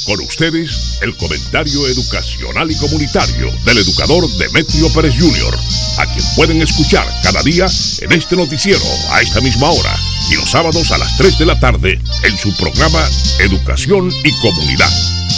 Con ustedes, el comentario educacional y comunitario del educador Demetrio Pérez Jr., a quien pueden escuchar cada día en este noticiero a esta misma hora y los sábados a las 3 de la tarde en su programa Educación y Comunidad.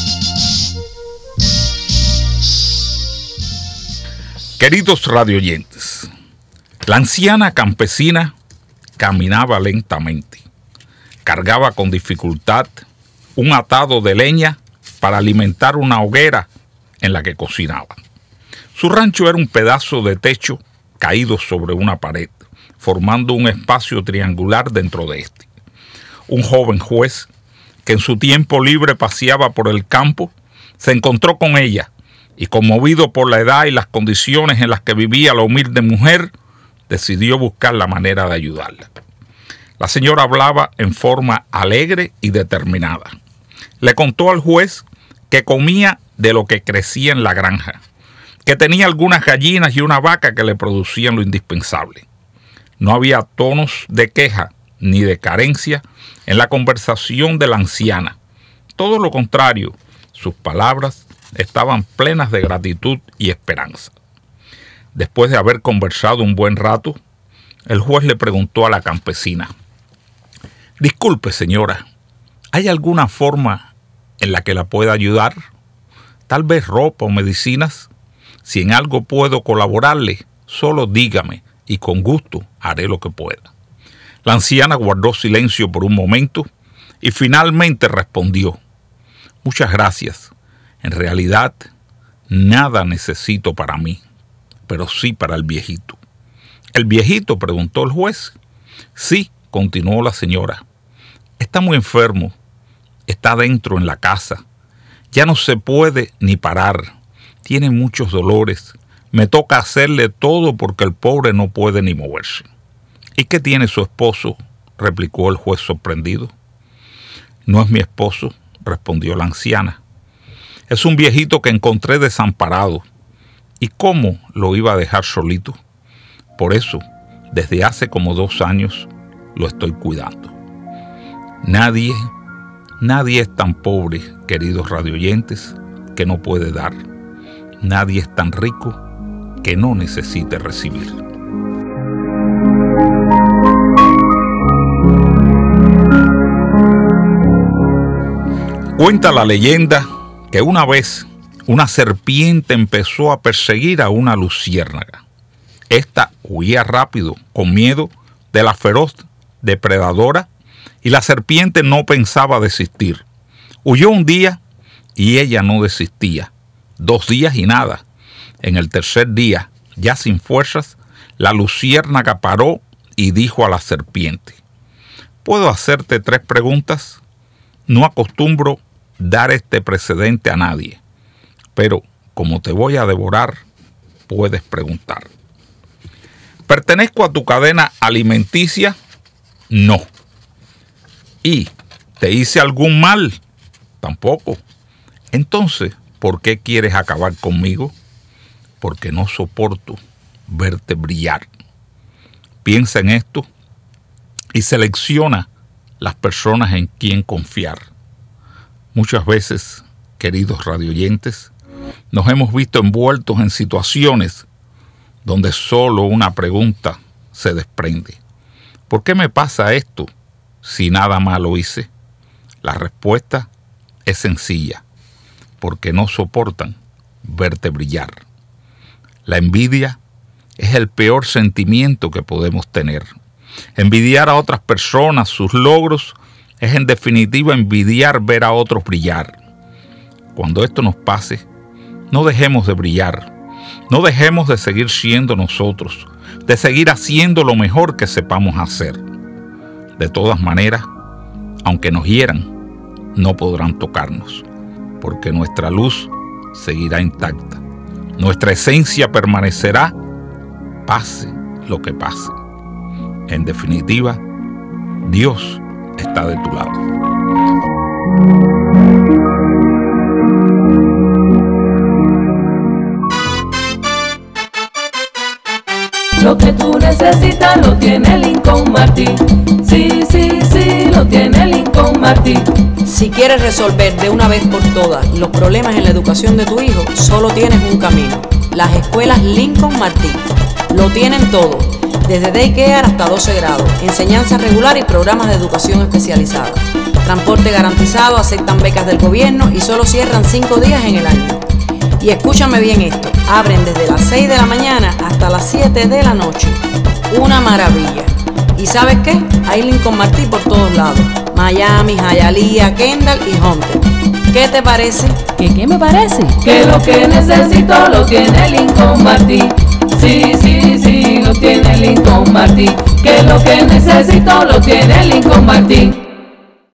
Queridos radioyentes, la anciana campesina caminaba lentamente. Cargaba con dificultad un atado de leña para alimentar una hoguera en la que cocinaba. Su rancho era un pedazo de techo caído sobre una pared, formando un espacio triangular dentro de este. Un joven juez, que en su tiempo libre paseaba por el campo, se encontró con ella y, conmovido por la edad y las condiciones en las que vivía la humilde mujer, decidió buscar la manera de ayudarla. La señora hablaba en forma alegre y determinada. Le contó al juez que comía de lo que crecía en la granja, que tenía algunas gallinas y una vaca que le producían lo indispensable. No había tonos de queja ni de carencia en la conversación de la anciana. Todo lo contrario, sus palabras estaban plenas de gratitud y esperanza. Después de haber conversado un buen rato, el juez le preguntó a la campesina: «Disculpe, señora, ¿hay alguna forma en la que la pueda ayudar? Tal vez ropa o medicinas. Si en algo puedo colaborarle, solo dígame y con gusto haré lo que pueda». La anciana guardó silencio por un momento y finalmente respondió: «Muchas gracias. En realidad, nada necesito para mí, pero sí para el viejito». «¿El viejito?», preguntó el juez. «Sí», continuó la señora. «Está muy enfermo. Está dentro en la casa. Ya no se puede ni parar. Tiene muchos dolores. Me toca hacerle todo porque el pobre no puede ni moverse». «¿Y qué tiene su esposo?», replicó el juez sorprendido. «No es mi esposo», respondió la anciana. «Es un viejito que encontré desamparado. ¿Y cómo lo iba a dejar solito? Por eso, desde hace como 2 años, lo estoy cuidando». Nadie es tan pobre, queridos radioyentes, que no puede dar. Nadie es tan rico que no necesite recibir. Cuenta la leyenda que una vez una serpiente empezó a perseguir a una luciérnaga. Esta huía rápido, con miedo de la feroz depredadora, y la serpiente no pensaba desistir. Huyó un día y ella no desistía. 2 días y nada. En el 3er día, ya sin fuerzas, la luciérnaga paró y dijo a la serpiente: «¿Puedo hacerte 3 preguntas? No acostumbro dar este precedente a nadie, pero como te voy a devorar, puedes preguntar. ¿Pertenezco a tu cadena alimenticia? No. ¿Y te hice algún mal? Tampoco. Entonces, ¿por qué quieres acabar conmigo? Porque no soporto verte brillar». Piensa en esto y selecciona las personas en quien confiar. Muchas veces, queridos radioyentes, nos hemos visto envueltos en situaciones donde solo una pregunta se desprende: ¿por qué me pasa esto si nada malo hice? La respuesta es sencilla: porque no soportan verte brillar. La envidia es el peor sentimiento que podemos tener. Envidiar a otras personas, sus logros, es en definitiva envidiar ver a otros brillar. Cuando esto nos pase, no dejemos de brillar, no dejemos de seguir siendo nosotros, de seguir haciendo lo mejor que sepamos hacer. De todas maneras, aunque nos hieran, no podrán tocarnos, porque nuestra luz seguirá intacta. Nuestra esencia permanecerá, pase lo que pase. En definitiva, Dios está de tu lado. Lo que tú necesitas lo tiene Lincoln Martin. Sí, sí, sí, lo tiene Lincoln Martí. Si quieres resolver de una vez por todas los problemas en la educación de tu hijo, solo tienes un camino: las escuelas Lincoln Martí. Lo tienen todo, desde daycare hasta 12 grados, enseñanza regular y programas de educación especializada. Transporte garantizado, aceptan becas del gobierno y solo cierran 5 días en el año. Y escúchame bien esto, abren desde las 6 de la mañana hasta las 7 de la noche. Una maravilla. ¿Y sabes qué? Hay Lincoln Martí por todos lados: Miami, Hialeah, Kendall y Hunter. ¿Qué te parece? ¿Qué me parece? Que lo que necesito lo tiene Lincoln Martí. Sí, sí, sí, lo tiene Lincoln Martí. Que lo que necesito lo tiene Lincoln Martí.